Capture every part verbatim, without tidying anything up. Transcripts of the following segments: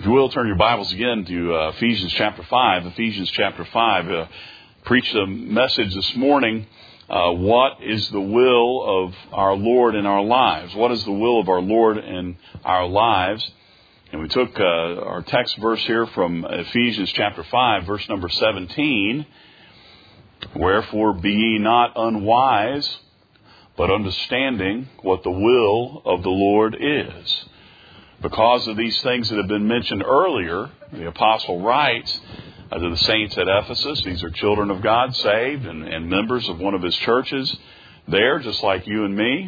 If you will, turn your Bibles again to uh, Ephesians chapter five. Ephesians chapter five. Uh, preach the message this morning. Uh, what is the will of our Lord in our lives? What is the will of our Lord in our lives? And we took uh, our text verse here from Ephesians chapter five, verse number seventeen. Wherefore be ye not unwise, but understanding what the will of the Lord is. Because of these things that have been mentioned earlier, the apostle writes uh, to the saints at Ephesus. These are children of God, saved, and, and members of one of his churches there, just like you and me.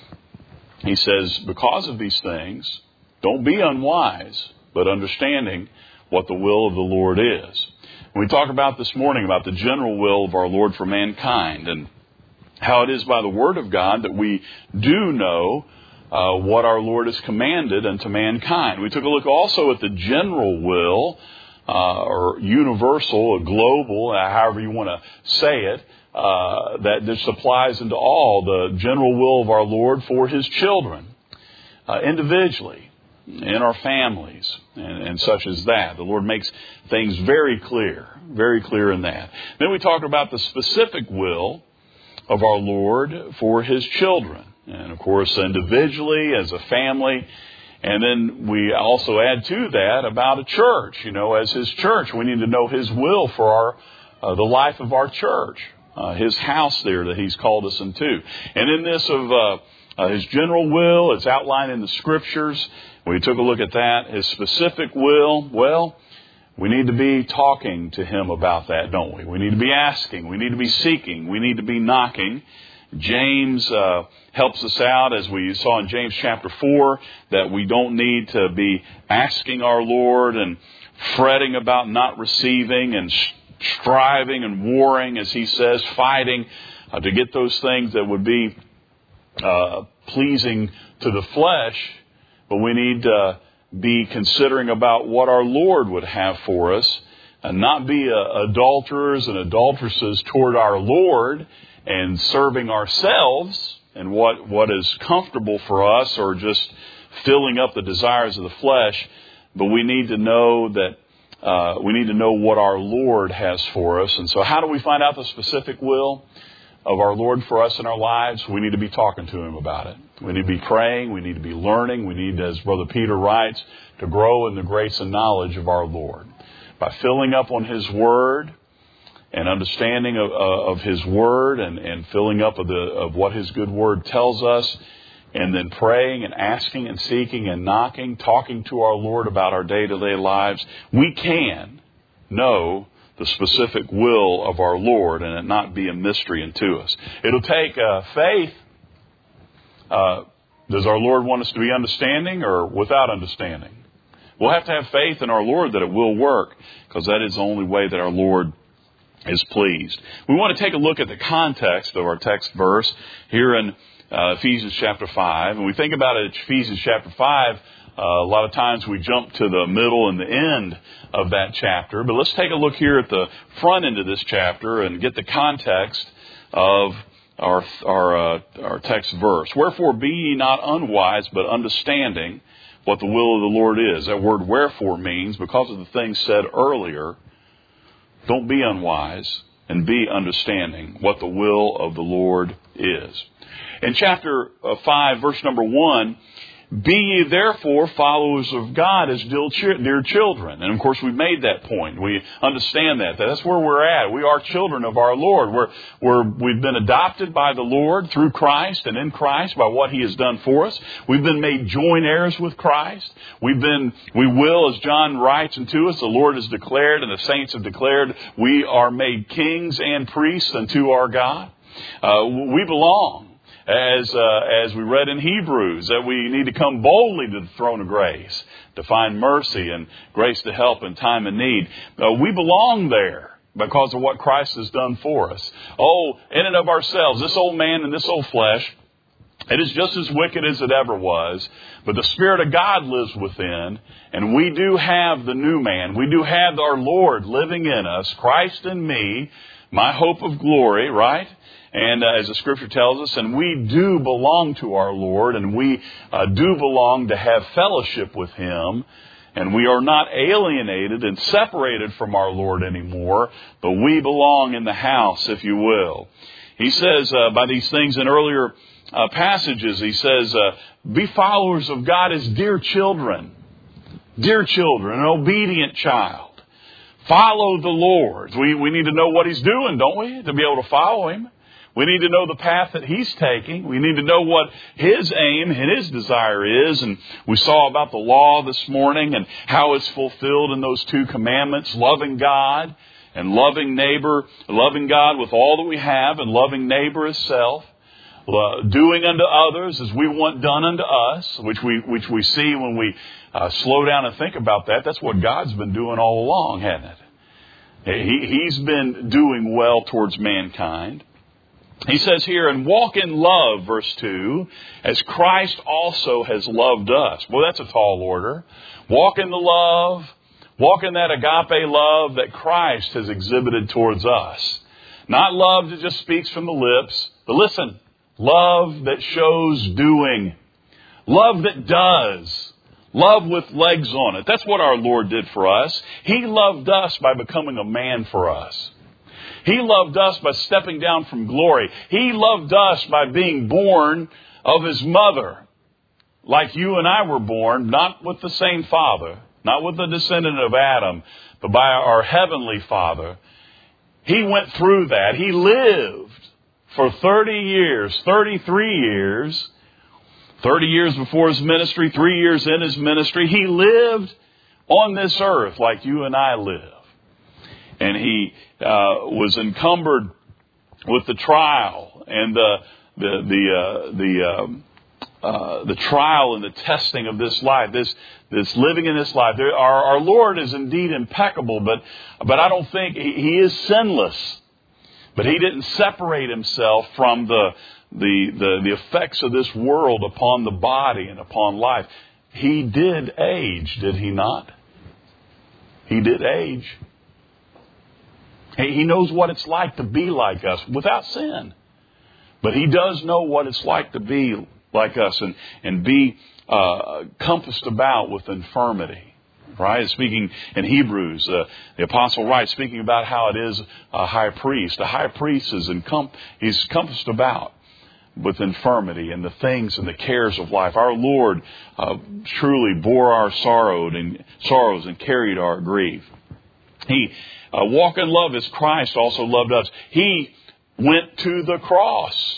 He says, because of these things, don't be unwise, but understanding what the will of the Lord is. We talk about this morning about the general will of our Lord for mankind and how it is by the Word of God that we do know Uh, what our Lord has commanded unto mankind. We took a look also at the general will, uh, or universal, or global, uh, however you want to say it, uh, that this applies into all, the general will of our Lord for His children, uh, individually, in our families, and, and such as that. The Lord makes things very clear, very clear in that. Then we talked about the specific will of our Lord for His children. And, of course, individually, as a family. And then we also add to that about a church. You know, as His church, we need to know His will for our uh, the life of our church. Uh, his house there that He's called us into. And in this of uh, uh, His general will, it's outlined in the Scriptures. We took a look at that. His specific will, well, we need to be talking to Him about that, don't we? We need to be asking. We need to be seeking. We need to be knocking. James uh, helps us out, as we saw in James chapter four, that we don't need to be asking our Lord and fretting about not receiving and striving and warring, as he says, fighting uh, to get those things that would be uh, pleasing to the flesh. But we need to be considering about what our Lord would have for us and not be uh, adulterers and adulteresses toward our Lord and serving ourselves and what, what is comfortable for us or just filling up the desires of the flesh. But we need to know that uh, we need to know what our Lord has for us. And so how do we find out the specific will of our Lord for us in our lives? We need to be talking to Him about it. We need to be praying. We need to be learning. We need, as Brother Peter writes, to grow in the grace and knowledge of our Lord. By filling up on His Word, and understanding of, uh, of His Word and, and filling up of, the, of what His good Word tells us, and then praying and asking and seeking and knocking, talking to our Lord about our day-to-day lives, we can know the specific will of our Lord and it not be a mystery unto us. It'll take uh, faith. Uh, does our Lord want us to be understanding or without understanding? We'll have to have faith in our Lord that it will work, because that is the only way that our Lord is pleased. We want to take a look at the context of our text verse here in uh, Ephesians chapter five. And we think about it at Ephesians chapter five, uh, a lot of times we jump to the middle and the end of that chapter. But let's take a look here at the front end of this chapter and get the context of our our, uh, our text verse. Wherefore be ye not unwise, but understanding what the will of the Lord is. That word wherefore means, because of the things said earlier, don't be unwise and be understanding what the will of the Lord is. In chapter five, verse number one, be ye therefore followers of God as dear children. And of course we've made that point. We understand that. That's where we're at. We are children of our Lord. We're, we're, we've been adopted by the Lord through Christ and in Christ by what He has done for us. We've been made joint heirs with Christ. We've been, we will, as John writes unto us, the Lord has declared and the saints have declared, we are made kings and priests unto our God. Uh, we belong. As uh, as we read in Hebrews, that we need to come boldly to the throne of grace to find mercy and grace to help in time of need. Uh, we belong there because of what Christ has done for us. Oh, in and of ourselves, this old man and this old flesh, it is just as wicked as it ever was. But the Spirit of God lives within, and we do have the new man. We do have our Lord living in us, Christ in me, my hope of glory, right? And uh, as the Scripture tells us, and we do belong to our Lord, and we uh, do belong to have fellowship with Him. And we are not alienated and separated from our Lord anymore, but we belong in the house, if you will. He says uh, by these things in earlier uh, passages, he says, uh, be followers of God as dear children. Dear children, an obedient child. Follow the Lord. We, we need to know what He's doing, don't we, to be able to follow Him. We need to know the path that He's taking. We need to know what His aim and His desire is. And we saw about the law this morning and how it's fulfilled in those two commandments, loving God and loving neighbor, loving God with all that we have and loving neighbor as self. Uh, doing unto others as we want done unto us, which we which we see when we uh, slow down and think about that. That's what God's been doing all along, hasn't it? He, he's been doing well towards mankind. He says here, and walk in love, verse two, as Christ also has loved us. Well, that's a tall order. Walk in the love, walk in that agape love that Christ has exhibited towards us. Not love that just speaks from the lips, but listen, love that shows doing. Love that does. Love with legs on it. That's what our Lord did for us. He loved us by becoming a man for us. He loved us by stepping down from glory. He loved us by being born of His mother. Like you and I were born, not with the same father, not with the descendant of Adam, but by our heavenly Father. He went through that. He lived for thirty years, thirty-three years, thirty years before His ministry, three years in His ministry. He lived on this earth like you and I live. And He uh, was encumbered with the trial and the the the uh, the um, uh, the trial and the testing of this life, this this living in this life. There, our, our Lord is indeed impeccable, but but I don't think He, he is sinless. But He didn't separate Himself from the, the, the, the effects of this world upon the body and upon life. He did age, did He not? He did age. He, he knows what it's like to be like us without sin. But He does know what it's like to be like us and, and be uh, compassed about with infirmity. Right? Speaking in Hebrews, uh, the apostle writes, speaking about how it is a high priest. A high priest is encom- he's compassed about with infirmity and the things and the cares of life. Our Lord uh, truly bore our sorrow and sorrows and carried our grief. He uh, walked in love as Christ also loved us. He went to the cross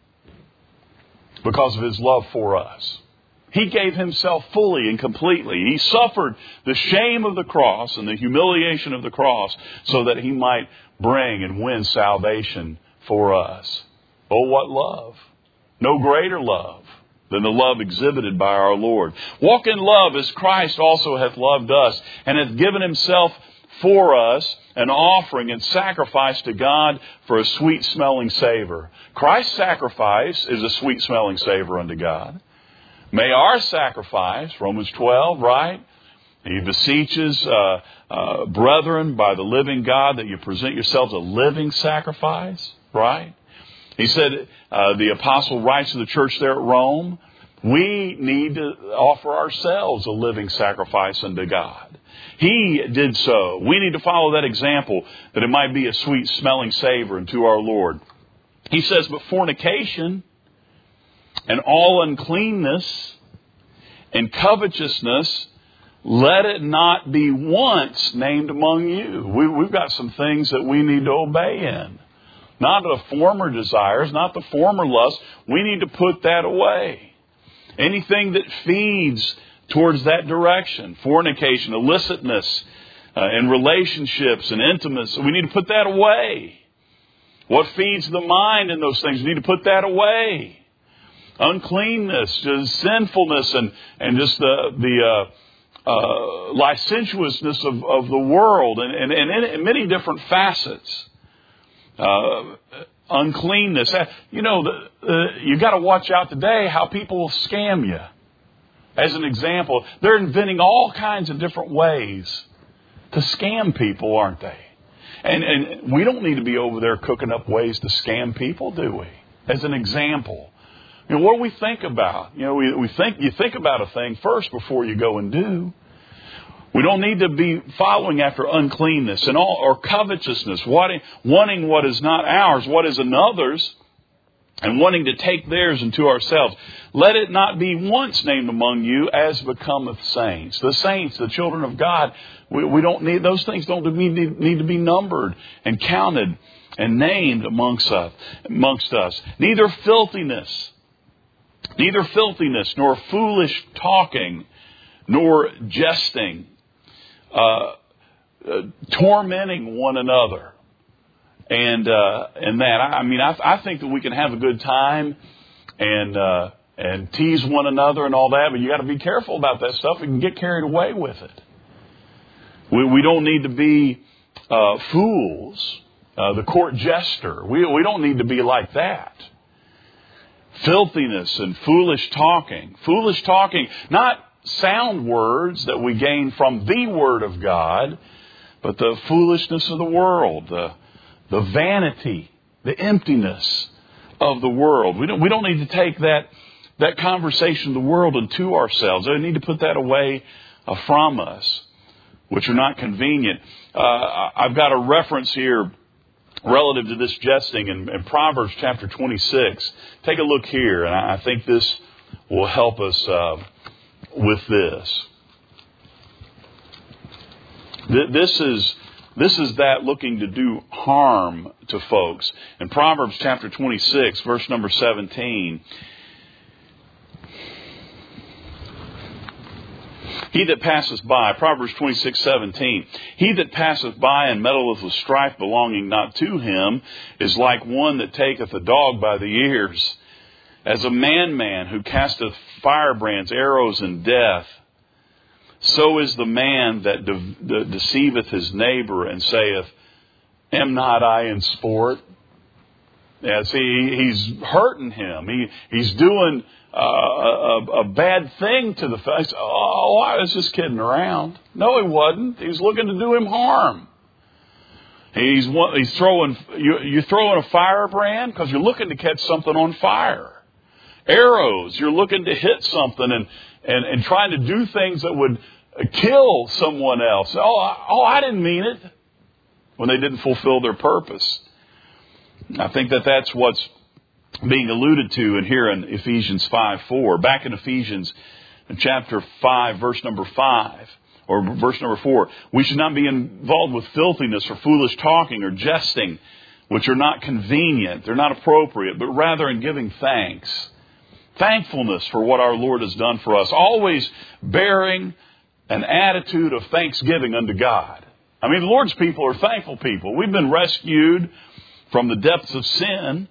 because of His love for us. He gave Himself fully and completely. He suffered the shame of the cross and the humiliation of the cross so that He might bring and win salvation for us. Oh, what love. No greater love than the love exhibited by our Lord. Walk in love as Christ also hath loved us and hath given Himself for us an offering and sacrifice to God for a sweet-smelling savor. Christ's sacrifice is a sweet-smelling savor unto God. May our sacrifice, Romans twelve, right? He beseeches, uh, uh, brethren, by the living God, that you present yourselves a living sacrifice, right? He said, uh, the apostle writes to the church there at Rome, we need to offer ourselves a living sacrifice unto God. He did so. We need to follow that example, that it might be a sweet smelling savor unto our Lord. He says, but fornication and all uncleanness and covetousness, let it not be once named among you. We, we've got some things that we need to obey in. Not the former desires, not the former lusts. We need to put that away. Anything that feeds towards that direction, fornication, illicitness, uh, and relationships and intimacy, we need to put that away. What feeds the mind in those things, we need to put that away. Uncleanness, just sinfulness, and, and just the the uh, uh, licentiousness of, of the world, and, and, and in many different facets. Uh, uncleanness. You know, the, uh, you got to watch out today how people will scam you. As an example, they're inventing all kinds of different ways to scam people, aren't they? And, and we don't need to be over there cooking up ways to scam people, do we? As an example. You know, what do we think about? You know, we, we think, you think about a thing first before you go and do. We don't need to be following after uncleanness and all, or covetousness, wanting, wanting what is not ours, what is another's, and wanting to take theirs into ourselves. Let it not be once named among you as becometh saints. The saints, the children of God, we, we don't need, those things don't need, need to be numbered and counted and named amongst us, amongst us. Neither filthiness, neither filthiness, nor foolish talking, nor jesting, uh, uh, tormenting one another. And uh, and that I mean I, I think that we can have a good time and uh, and tease one another and all that, but you got to be careful about that stuff. We can get carried away with it. We we don't need to be uh, fools, uh, the court jester. We we don't need to be like that. Filthiness and foolish talking, foolish talking, not sound words that we gain from the Word of God, but the foolishness of the world, the The vanity, the emptiness of the world. We don't, we don't need to take that, that conversation of the world into ourselves. We need to put that away uh, from us, which are not convenient. Uh, I've got a reference here relative to this jesting in, in Proverbs chapter twenty-six. Take a look here, and I, I think this will help us uh, with this. Th- this is... This is that looking to do harm to folks. In Proverbs chapter twenty-six, verse number seventeen. He that passeth by, Proverbs twenty-six, seventeen. He that passeth by and meddleth with strife belonging not to him is like one that taketh a dog by the ears. As a man-man who casteth firebrands, arrows, and death. So is the man that de- de- deceiveth his neighbor and saith, am not I in sport? Yeah, see, he's hurting him. He He's doing uh, a, a bad thing to the face. Oh, I was just kidding around. No, he wasn't. He was looking to do him harm. He's he's throwing you, you're throwing a firebrand because you're looking to catch something on fire. Arrows, you're looking to hit something and, and, and trying to do things that would kill someone else. Oh, I, oh, I didn't mean it. When they didn't fulfill their purpose. I think that that's what's being alluded to in here in Ephesians five four. Back in Ephesians in chapter five, verse number five, or verse number four. We should not be involved with filthiness or foolish talking or jesting, which are not convenient. They're not appropriate, but rather in giving thanks. Thankfulness for what our Lord has done for us. Always bearing an attitude of thanksgiving unto God. I mean, the Lord's people are thankful people. We've been rescued from the depths of sin.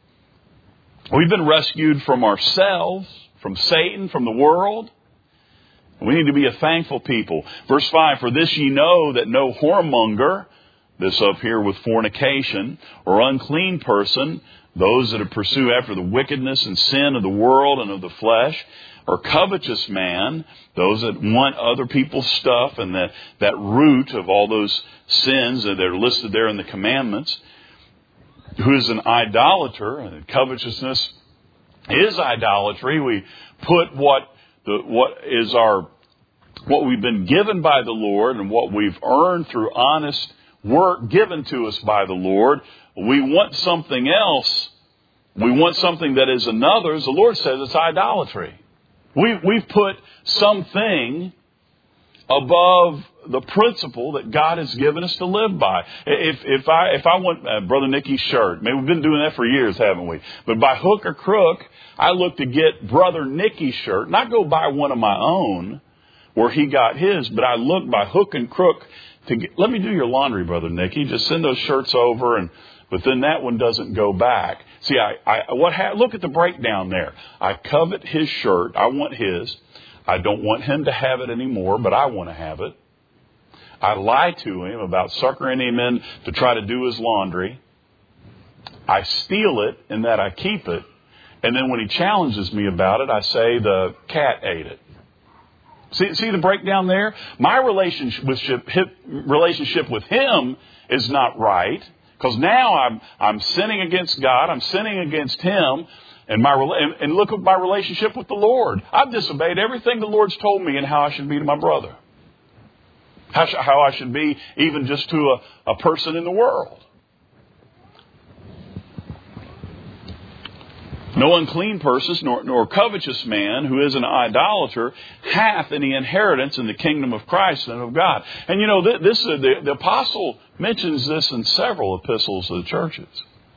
We've been rescued from ourselves, from Satan, from the world. We need to be a thankful people. Verse five, for this ye know that no whoremonger, this up here with fornication, or unclean person, those that pursue after the wickedness and sin of the world and of the flesh, or covetous man, those that want other people's stuff, and that, that root of all those sins that are listed there in the commandments, who is an idolater, and covetousness is idolatry. We put what the what is our what we've been given by the Lord and what we've earned through honest work given to us by the Lord. We want something else. We want something that is another's. The Lord says it's idolatry. We, we've put something above the principle that God has given us to live by. If, if I, if I want uh, Brother Nicky's shirt, maybe we've been doing that for years, haven't we? But by hook or crook, I look to get Brother Nicky's shirt, not go buy one of my own where he got his, but I look by hook and crook to get, let me do your laundry, Brother Nicky. Just send those shirts over, and but then that one doesn't go back. See, I, I what ha- look at the breakdown there. I covet his shirt. I want his. I don't want him to have it anymore, but I want to have it. I lie to him about suckering him in to try to do his laundry. I steal it in that I keep it. And then when he challenges me about it, I say the cat ate it. See, see the breakdown there? My relationship with, relationship with him is not right. Because now I'm I'm sinning against God. I'm sinning against him. And my and look at my relationship with the Lord. I've disobeyed everything the Lord's told me and how I should be to my brother. How, sh- how I should be even just to a, a person in the world. No unclean person, nor, nor covetous man who is an idolater hath any inheritance in the kingdom of Christ and of God. And you know, this, this uh, the, the apostle mentions this in several epistles to the churches.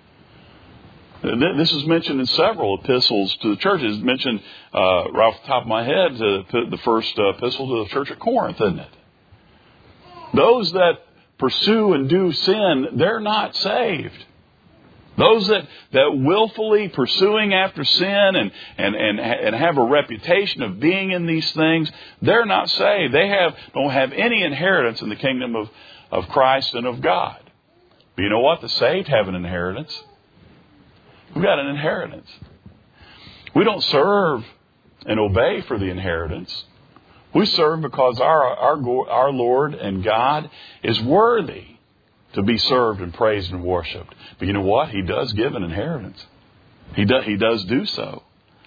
This is mentioned in several epistles to the churches. It's mentioned uh, right off the top of my head, to, to the first uh, epistle to the church at Corinth, isn't it? Those that pursue and do sin, they're not saved. Those that, that willfully pursuing after sin and, and, and, and have a reputation of being in these things, they're not saved. They have don't have any inheritance in the kingdom of, of Christ and of God. But you know what? The saved have an inheritance. We've got an inheritance. We don't serve and obey for the inheritance. We serve because our, our, our Lord and God is worthy to be served and praised and worshipped. But you know what? He does give an inheritance. He does, he does do so.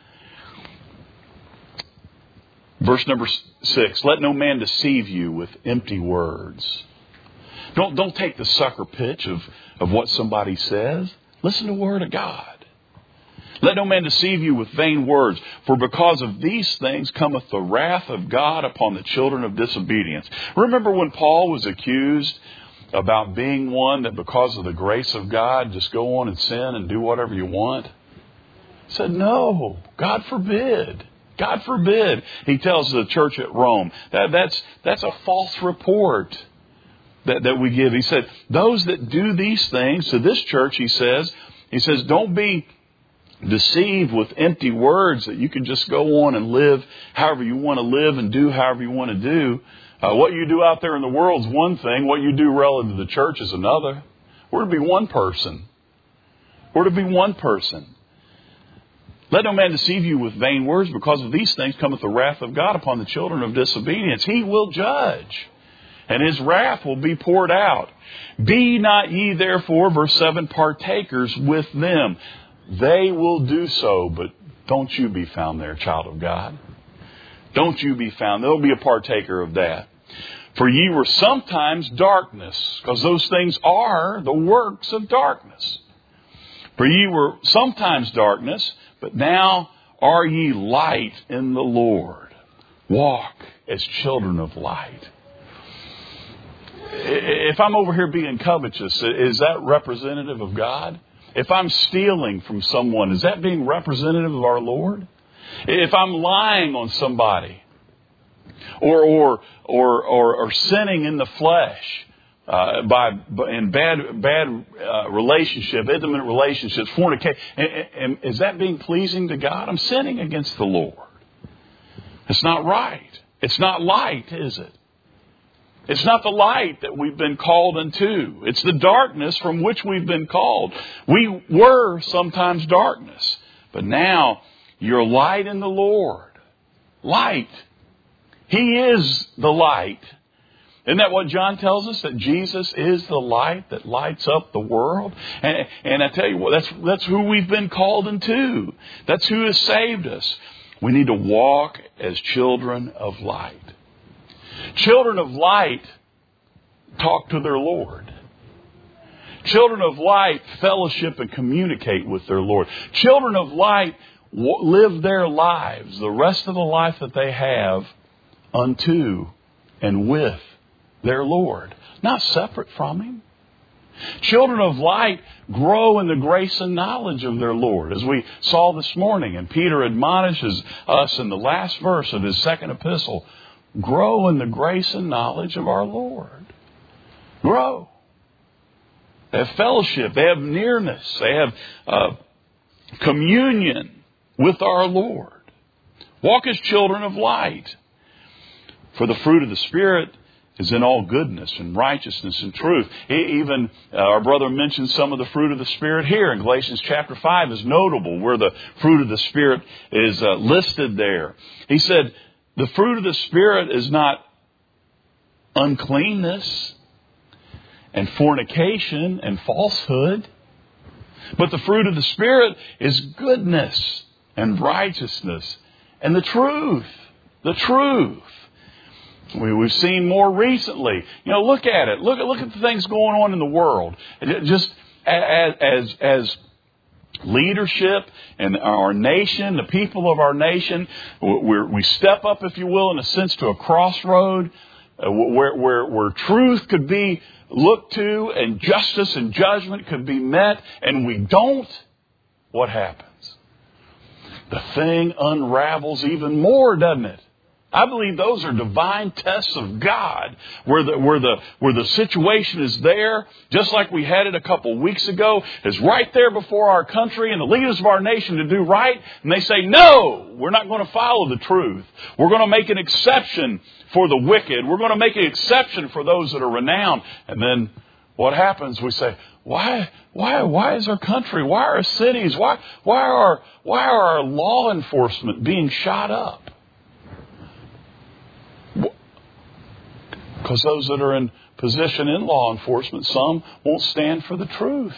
Verse number six, let no man deceive you with empty words. Don't, don't take the sucker pitch of, of what somebody says. Listen to the Word of God. Let no man deceive you with vain words, for because of these things cometh the wrath of God upon the children of disobedience. Remember when Paul was accused about being one that because of the grace of God, just go on and sin and do whatever you want? He said, no, God forbid. God forbid. He tells the church at Rome, that, that's, that's a false report that, that we give. He said, those that do these things, to this church, he says, he says, don't be deceived with empty words that you can just go on and live however you want to live and do however you want to do. Uh, what you do out there in the world is one thing. What you do relative to the church is another. We're to be one person. We're to be one person. Let no man deceive you with vain words, because of these things cometh the wrath of God upon the children of disobedience. He will judge, and His wrath will be poured out. Be not ye therefore, verse seven, partakers with them. They will do so, but don't you be found there, child of God. Don't you be found. There'll be a partaker of that. For ye were sometimes darkness, because those things are the works of darkness. For ye were sometimes darkness, but now are ye light in the Lord. Walk as children of light. If I'm over here being covetous, is that representative of God? If I'm stealing from someone, is that being representative of our Lord? If I'm lying on somebody, or or or or, or sinning in the flesh uh, by in bad bad uh, relationship, intimate relationships, fornication, and, and is that being pleasing to God? I'm sinning against the Lord. It's not right. It's not light, is it? It's not the light that we've been called into. It's the darkness from which we've been called. We were sometimes darkness, but now you're light in the Lord. Light. He is the light. Isn't that what John tells us? That Jesus is the light that lights up the world? And, and I tell you what, that's, that's who we've been called into. That's who has saved us. We need to walk as children of light. Children of light talk to their Lord. Children of light fellowship and communicate with their Lord. Children of light live their lives, the rest of the life that they have, unto and with their Lord, not separate from Him. Children of light grow in the grace and knowledge of their Lord, as we saw this morning. And Peter admonishes us in the last verse of his second epistle. Grow in the grace and knowledge of our Lord. Grow. They have fellowship. They have nearness. They have uh, communion with our Lord. Walk as children of light. For the fruit of the Spirit is in all goodness and righteousness and truth. Even uh, our brother mentioned some of the fruit of the Spirit here in Galatians chapter five is notable, where the fruit of the Spirit is uh, listed there. He said, the fruit of the Spirit is not uncleanness and fornication and falsehood, but the fruit of the Spirit is goodness and righteousness and the truth. The truth. We, we've seen more recently. You know, look at it. Look at look at the things going on in the world. Just as as as leadership and our nation, the people of our nation, we're, we step up, if you will, in a sense, to a crossroad uh, where where where truth could be looked to and justice and judgment could be met, and we don't. What happens? The thing unravels even more, doesn't it? I believe those are divine tests of God, where the where the where the situation is there, just like we had it a couple weeks ago, is right there before our country and the leaders of our nation to do right, and they say, no, we're not going to follow the truth. We're going to make an exception for the wicked. We're going to make an exception for those that are renowned. And then what happens? We say, why why why is our country, why are our cities, why why are why are our law enforcement being shot up? Because those that are in position in law enforcement, some won't stand for the truth.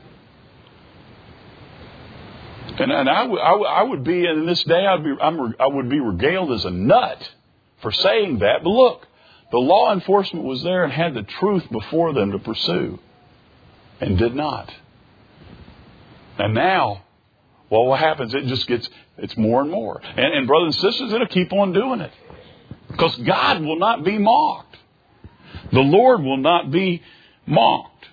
And, and I, w- I, w- I would be, in this day, I'd be, I'm, I would be regaled as a nut for saying that. But look, the law enforcement was there and had the truth before them to pursue, and did not. And now, well, what happens? It just gets, it's more and more. And, and brothers and sisters, it'll keep on doing it. Because God will not be mocked. The Lord will not be mocked.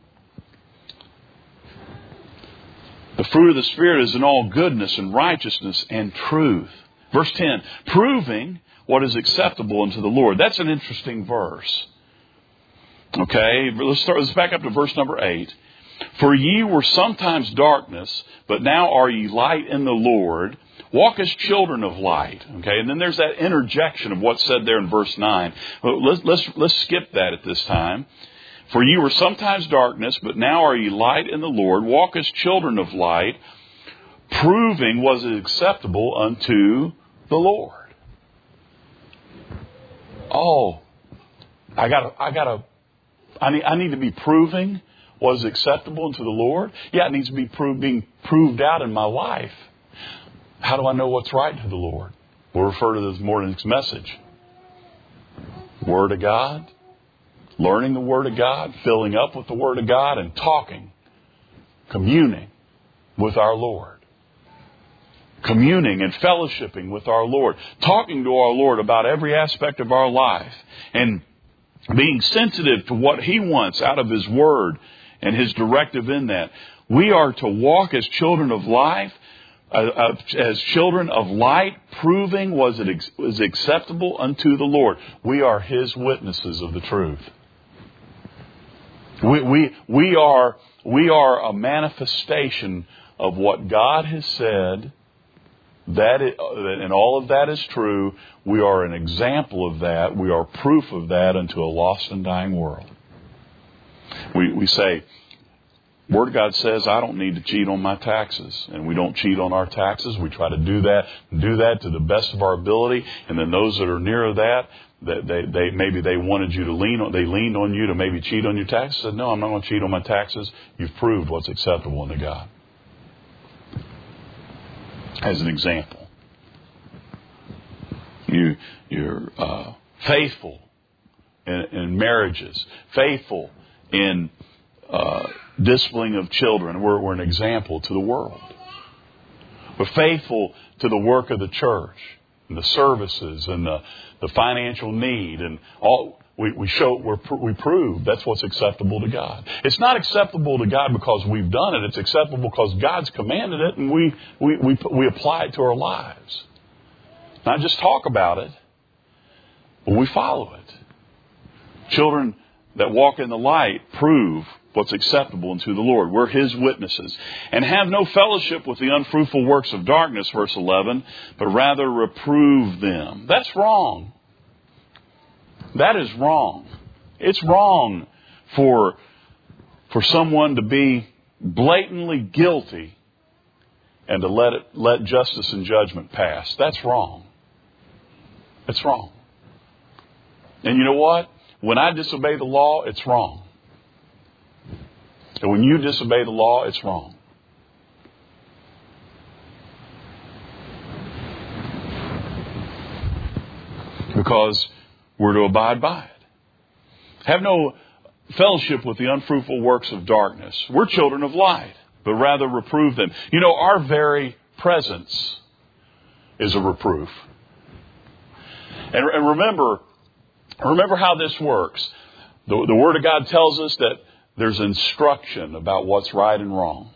The fruit of the Spirit is in all goodness and righteousness and truth. Verse ten, proving what is acceptable unto the Lord. That's an interesting verse. Okay, let's start. Let's back up to verse number eight. For ye were sometimes darkness, but now are ye light in the Lord. Walk as children of light. Okay, and then there's that interjection of what's said there in verse nine. Let's, let's, let's skip that at this time. For ye were sometimes darkness, but now are ye light in the Lord. Walk as children of light, proving was it acceptable unto the Lord. Oh, I gotta, I gotta, I need, I need to be proving was acceptable unto the Lord. Yeah, it needs to be proved, being proved out in my life. How do I know what's right to the Lord? We'll refer to this morning's message. Word of God, learning the Word of God, filling up with the Word of God, and talking, communing with our Lord. Communing and fellowshipping with our Lord. Talking to our Lord about every aspect of our life. And being sensitive to what He wants out of His Word and His directive in that. We are to walk as children of life, uh, uh, as children of light, proving was it ex- was acceptable unto the Lord. We are His witnesses of the truth. We we we are we are a manifestation of what God has said. That it, and all of that is true. We are an example of that. We are proof of that unto a lost and dying world. We we say, Word of God says I don't need to cheat on my taxes, and we don't cheat on our taxes. We try to do that, do that to the best of our ability. And then those that are near that, that they, they maybe they wanted you to lean on, they leaned on you to maybe cheat on your taxes. Said, no, I'm not going to cheat on my taxes. You've proved what's acceptable unto God. As an example, you you're uh, faithful in, in marriages, faithful in uh, disciplining of children. We're, we're an example to the world. We're faithful to the work of the church and the services and the, the financial need and all. We, we show we're, we prove that's what's acceptable to God. It's not acceptable to God because we've done it. It's acceptable because God's commanded it, and we we we, we apply it to our lives. Not just talk about it, but we follow it. Children that walk in the light prove what's acceptable unto the Lord. We're His witnesses. And have no fellowship with the unfruitful works of darkness, verse eleven, but rather reprove them. That's wrong. That is wrong. It's wrong for, for someone to be blatantly guilty and to let it, let justice and judgment pass. That's wrong. It's wrong. And you know what? When I disobey the law, it's wrong. And when you disobey the law, it's wrong. Because we're to abide by it. Have no fellowship with the unfruitful works of darkness. We're children of light, but rather reprove them. You know, our very presence is a reproof. And, and remember, remember how this works. The, the Word of God tells us that there's instruction about what's right and wrong.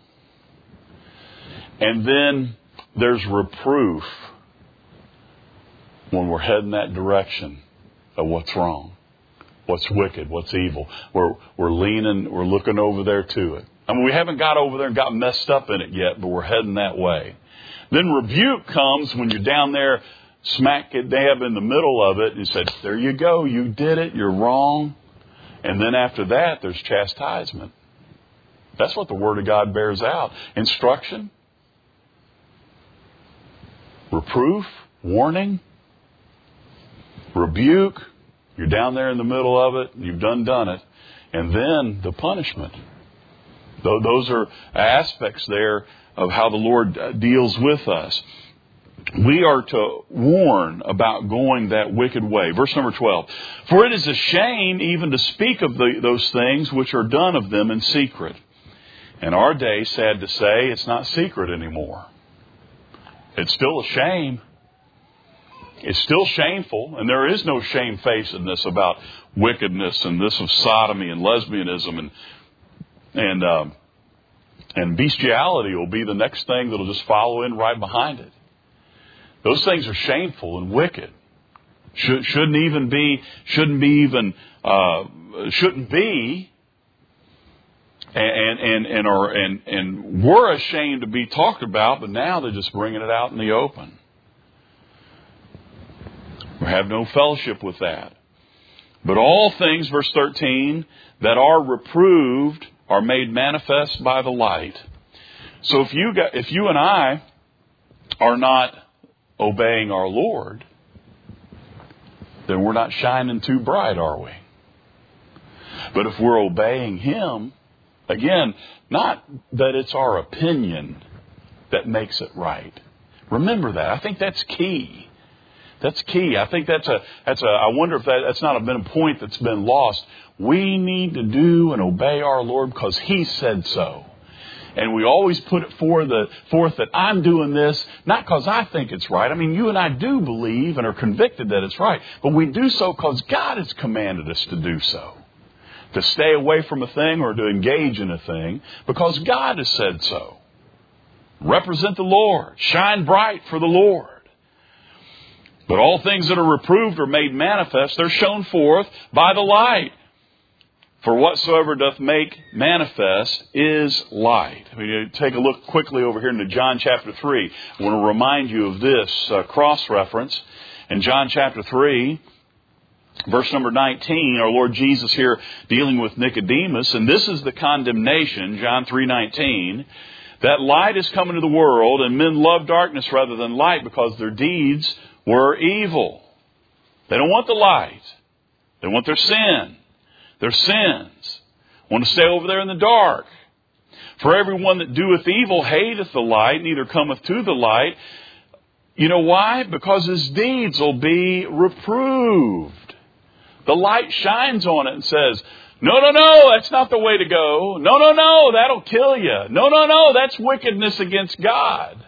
And then there's reproof when we're heading that direction of what's wrong, what's wicked, what's evil. We're, we're leaning, we're looking over there to it. I mean, we haven't got over there and got messed up in it yet, but we're heading that way. Then rebuke comes when you're down there smack dab in the middle of it and you say, there you go, you did it, you're wrong. And then after that, there's chastisement. That's what the Word of God bears out. Instruction, reproof, warning, rebuke. You're down there in the middle of it, and you've done done it. And then the punishment. Those are aspects there of how the Lord deals with us. We are to warn about going that wicked way. Verse number twelve. For it is a shame even to speak of the, those things which are done of them in secret. In our day, sad to say, it's not secret anymore. It's still a shame. It's still shameful, and there is no shamefacedness about wickedness and this of sodomy and lesbianism and and um, and bestiality will be the next thing that'll just follow in right behind it. Those things are shameful and wicked. Should, shouldn't even be, shouldn't be even, uh, shouldn't be, and, and, and are, and, and were ashamed to be talked about, but now they're just bringing it out in the open. We have no fellowship with that. But all things, verse thirteen, that are reproved are made manifest by the light. So if you got, if you and I are not obeying our Lord, then we're not shining too bright, are we? But if we're obeying Him, again, not that it's our opinion that makes it right. Remember that. I think that's key. That's key. I think that's a, that's a, I wonder if that, that's not been a point that's been lost. We need to do and obey our Lord because He said so. And we always put it forth, the, forth that I'm doing this, not because I think it's right. I mean, you and I do believe and are convicted that it's right. But we do so because God has commanded us to do so. To stay away from a thing or to engage in a thing because God has said so. Represent the Lord. Shine bright for the Lord. But all things that are reproved are made manifest. They're shown forth by the light. For whatsoever doth make manifest is light. We take a look quickly over here into John chapter three. I want to remind you of this uh, cross-reference. In John chapter three, verse number nineteen, our Lord Jesus here dealing with Nicodemus. And this is the condemnation, John three nineteen, that light is come into the world, and men love darkness rather than light because their deeds were evil. They don't want the light. They want their sin. Their sins. Want to stay over there in the dark. For everyone that doeth evil hateth the light, neither cometh to the light. You know why? Because his deeds will be reproved. The light shines on it and says, no, no, no, that's not the way to go. No, no, no, that'll kill you. No, no, no, that's wickedness against God.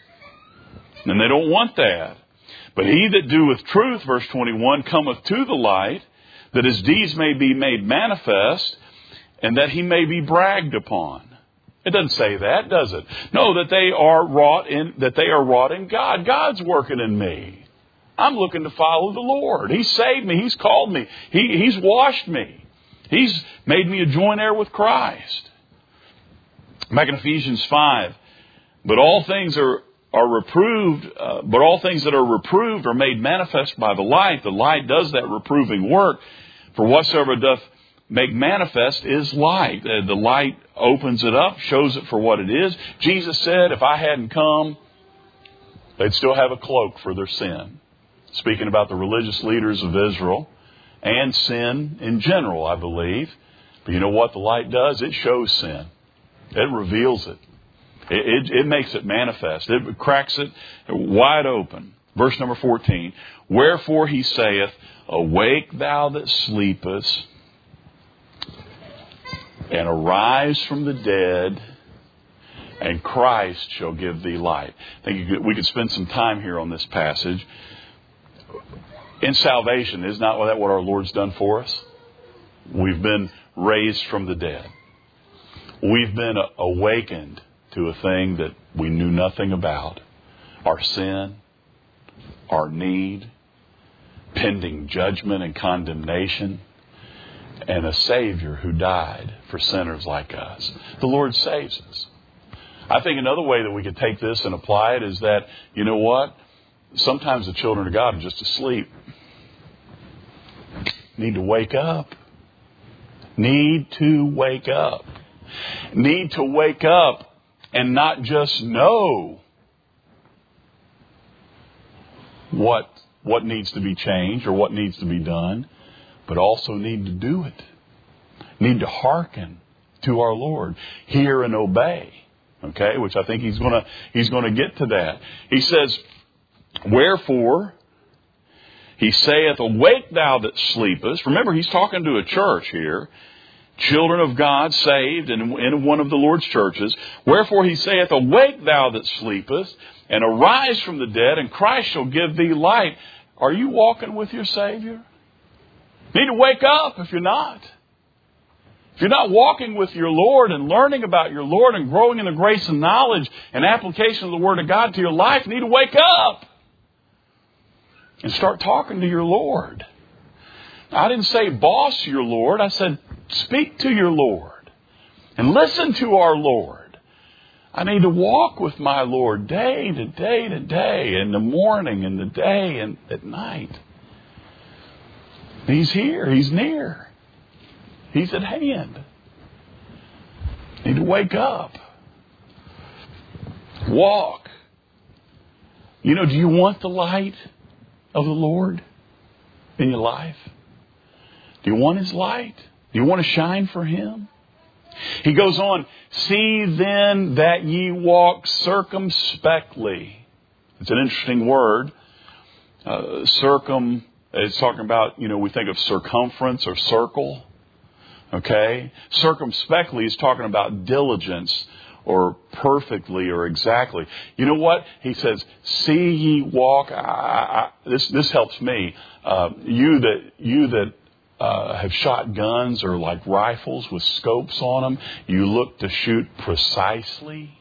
And they don't want that. But he that doeth truth, verse twenty-one, cometh to the light, that his deeds may be made manifest, and that he may be bragged upon. It doesn't say that, does it? No, that they are wrought in, that they are wrought in God. God's working in me. I'm looking to follow the Lord. He's saved me. He's called me. He, he's washed me. He's made me a joint heir with Christ. Back in Ephesians five, but all things are are reproved, uh, but all things that are reproved are made manifest by the light. The light does that reproving work. For whatsoever doth make manifest is light. Uh, the light opens it up, shows it for what it is. Jesus said, if I hadn't come, they'd still have a cloak for their sin. Speaking about the religious leaders of Israel and sin in general, I believe. But you know what the light does? It shows sin. It reveals it. It, it, it makes it manifest. It cracks it wide open. Verse number fourteen. Wherefore he saith, Awake thou that sleepest, and arise from the dead, and Christ shall give thee light. I think you could, we could spend some time here on this passage. In salvation, is not that what our Lord's done for us? We've been raised from the dead. We've been awakened to a thing that we knew nothing about. Our sin, our need, pending judgment and condemnation, and a Savior who died for sinners like us. The Lord saves us. I think another way that we could take this and apply it is that, you know what? Sometimes the children of God are just asleep. Need to wake up. Need to wake up. Need to wake up and not just know what, what needs to be changed or what needs to be done, but also need to do it. Need to hearken to our Lord. Hear and obey. Okay, which I think he's gonna he's gonna get to that. He says, Wherefore he saith, Awake thou that sleepest. Remember, he's talking to a church here. Children of God saved in, in one of the Lord's churches. Wherefore he saith, Awake thou that sleepest, and arise from the dead, and Christ shall give thee light. Are you walking with your Savior? You need to wake up if you're not. If you're not walking with your Lord and learning about your Lord and growing in the grace and knowledge and application of the Word of God to your life, you need to wake up and start talking to your Lord. I didn't say boss your Lord. I said speak to your Lord and listen to our Lord. I need to walk with my Lord day to day to day, in the morning, in the day, and at night. He's here. He's near. He's at hand. Need to wake up. Walk. You know, do you want the light of the Lord in your life? Do you want His light? Do you want to shine for Him? He goes on, See then that ye walk circumspectly. It's an interesting word. Uh, circum, it's talking about, you know, we think of circumference or circle. Okay? Circumspectly is talking about diligence or perfectly or exactly. You know what? He says, see ye walk. I, I, this this helps me. Uh, you that you that uh, have shot guns or like rifles with scopes on them, you look to shoot precisely.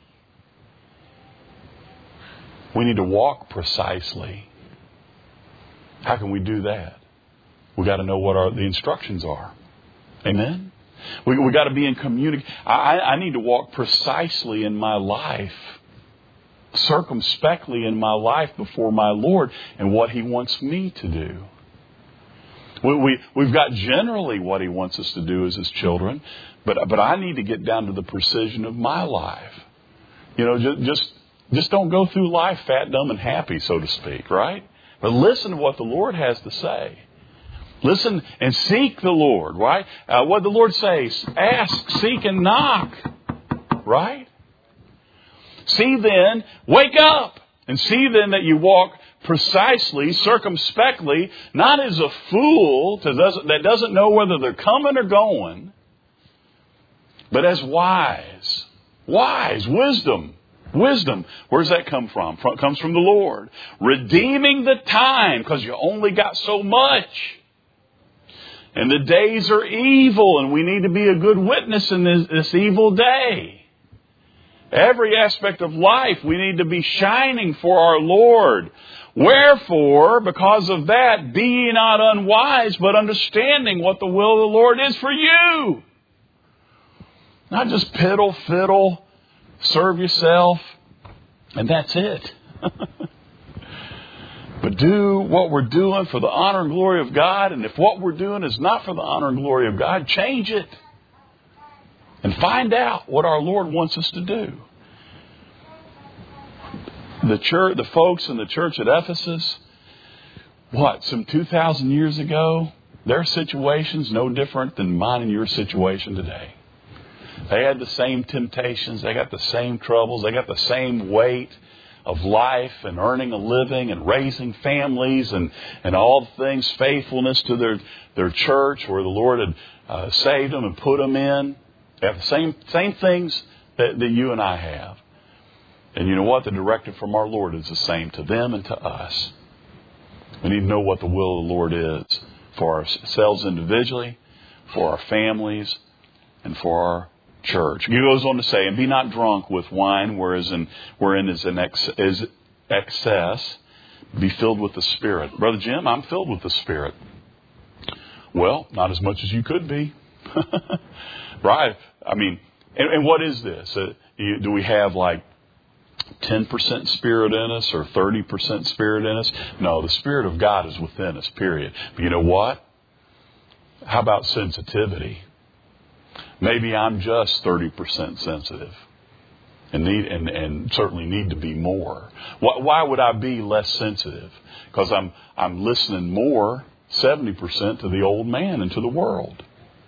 We need to walk precisely. How can we do that? We got to know what our, the instructions are. Amen? We we got to be in communication. I, I need to walk precisely in my life, circumspectly in my life before my Lord and what He wants me to do. We, we, we've got generally what He wants us to do as His children, but but I need to get down to the precision of my life. You know, just, just, just don't go through life fat, dumb, and happy, so to speak, right? But listen to what the Lord has to say. Listen and seek the Lord, right? Uh, what did the Lord say? Ask, seek, and knock, right? See then, wake up, and see then that you walk precisely, circumspectly, not as a fool that doesn't, that doesn't know whether they're coming or going, but as wise. Wise, wisdom. Wisdom. Where does that come from? It comes from the Lord. Redeeming the time, because you only got so much. And the days are evil, and we need to be a good witness in this, this evil day. Every aspect of life, we need to be shining for our Lord. Wherefore, because of that, be ye not unwise, but understanding what the will of the Lord is for you. Not just piddle, fiddle, serve yourself, and that's it. But do what we're doing for the honor and glory of God. And if what we're doing is not for the honor and glory of God, change it. And find out what our Lord wants us to do. The church, the folks in the church at Ephesus, what, some two thousand years ago, their situation's no different than mine and your situation today. They had the same temptations. They got the same troubles. They got the same weight of life and earning a living and raising families and, and all the things, faithfulness to their, their church where the Lord had uh, saved them and put them in. They have the same, same things that, that you and I have. And you know what? The directive from our Lord is the same to them and to us. We need to know what the will of the Lord is for ourselves individually, for our families, and for our church. He goes on to say, and be not drunk with wine, whereas in, wherein is an ex, is excess. Be filled with the Spirit. Brother Jim, I'm filled with the Spirit. Well, not as much as you could be. Right? I mean, and, and what is this? Uh, you, do we have like ten percent Spirit in us or thirty percent Spirit in us? No, the Spirit of God is within us, period. But you know what? How about sensitivity? Maybe I'm just thirty percent sensitive and need and, and certainly need to be more. Why, why would I be less sensitive? Because I'm I'm listening more, seventy percent, to the old man and to the world.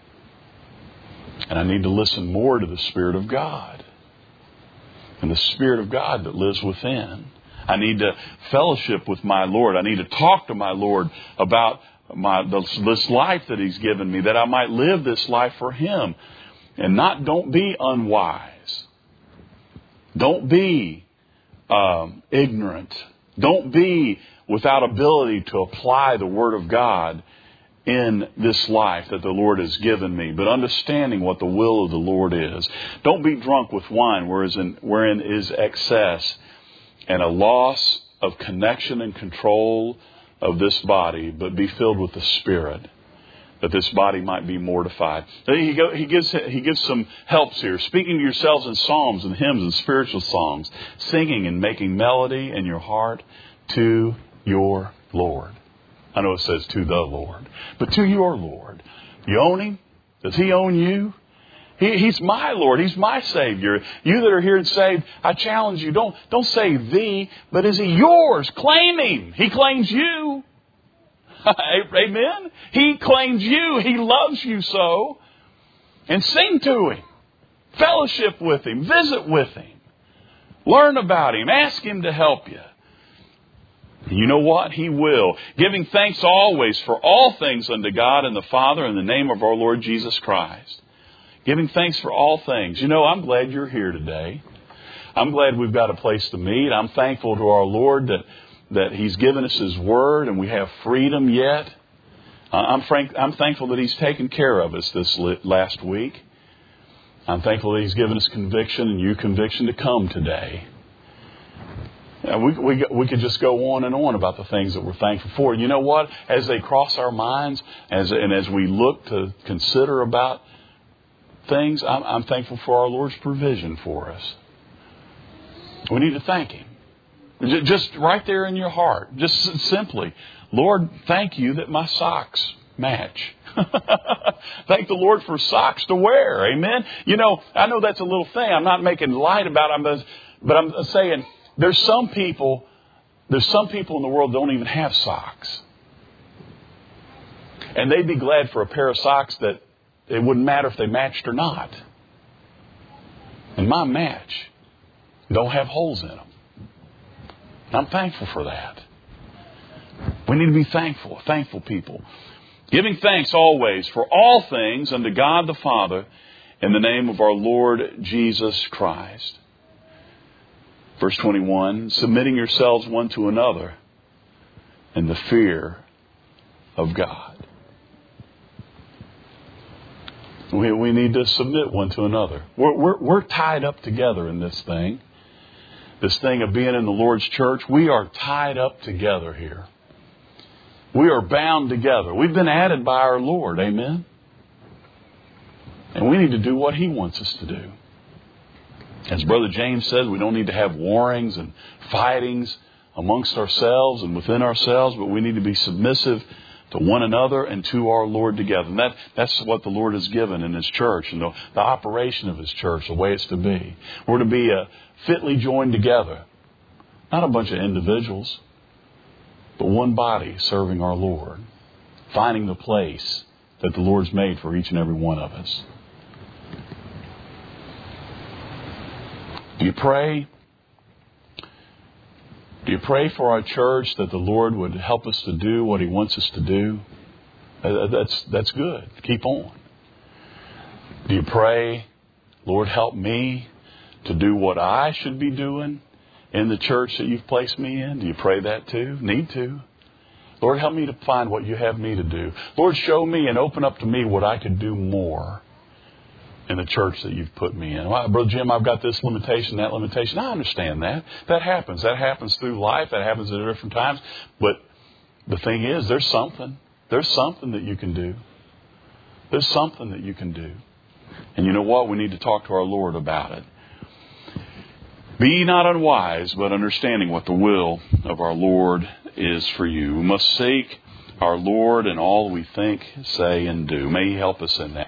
And I need to listen more to the Spirit of God and the Spirit of God that lives within. I need to fellowship with my Lord. I need to talk to my Lord about my this life that He's given me, that I might live this life for Him. And not, don't be unwise. Don't be um, ignorant. Don't be without ability to apply the Word of God in this life that the Lord has given me, but understanding what the will of the Lord is. Don't be drunk with wine, whereas in, wherein is excess and a loss of connection and control of this body, but be filled with the Spirit, that this body might be mortified. He, go, he, gives, he gives some helps here. Speaking to yourselves in psalms and hymns and spiritual songs, singing and making melody in your heart to your Lord. I know it says to the Lord, but to your Lord. You own Him? Does He own you? He, he's my Lord. He's my Savior. You that are here and saved, I challenge you, don't, don't say thee, but is He yours? Claim Him. He claims you. Amen? He claims you. He loves you so. And sing to Him. Fellowship with Him. Visit with Him. Learn about Him. Ask Him to help you. You know what? He will. Giving thanks always for all things unto God and the Father in the name of our Lord Jesus Christ. Giving thanks for all things. You know, I'm glad you're here today. I'm glad we've got a place to meet. I'm thankful to our Lord that, that He's given us His Word and we have freedom yet. Uh, I'm, frank, I'm thankful that He's taken care of us this last week. I'm thankful that He's given us conviction and you conviction to come today. And we, we, we could just go on and on about the things that we're thankful for. You know what? As they cross our minds as, and as we look to consider about things, I'm, I'm thankful for our Lord's provision for us. We need to thank Him. Just right there in your heart. Just simply, Lord, thank you that my socks match. Thank the Lord for socks to wear. Amen. You know, I know that's a little thing. I'm not making light about it, but I'm saying there's some people, there's some people in the world that don't even have socks. And they'd be glad for a pair of socks that it wouldn't matter if they matched or not. And mine match. Don't have holes in them. And I'm thankful for that. We need to be thankful, thankful people. Giving thanks always for all things unto God the Father in the name of our Lord Jesus Christ. Verse twenty-one, submitting yourselves one to another in the fear of God. We, we need to submit one to another. We're, we're, we're tied up together in this thing. This thing of being in the Lord's church. We are tied up together here. We are bound together. We've been added by our Lord. Amen. And we need to do what He wants us to do. As Brother James says, we don't need to have warrings and fightings amongst ourselves and within ourselves, but we need to be submissive to one another and to our Lord together. And that, that's what the Lord has given in His church and the, the operation of His church, the way it's to be. We're to be uh, fitly joined together. Not a bunch of individuals, but one body serving our Lord. Finding the place that the Lord's made for each and every one of us. You pray. Do you pray for our church that the Lord would help us to do what He wants us to do? That's, that's good. Keep on. Do you pray, Lord, help me to do what I should be doing in the church that You've placed me in? Do you pray that too? Need to. Lord, help me to find what You have me to do. Lord, show me and open up to me what I could do more in the church that You've put me in. Well, Brother Jim, I've got this limitation, that limitation. I understand that. That happens. That happens through life. That happens at different times. But the thing is, there's something. There's something that you can do. There's something that you can do. And you know what? We need to talk to our Lord about it. Be ye not unwise, but understanding what the will of our Lord is for you. We must seek our Lord in all we think, say, and do. May He help us in that.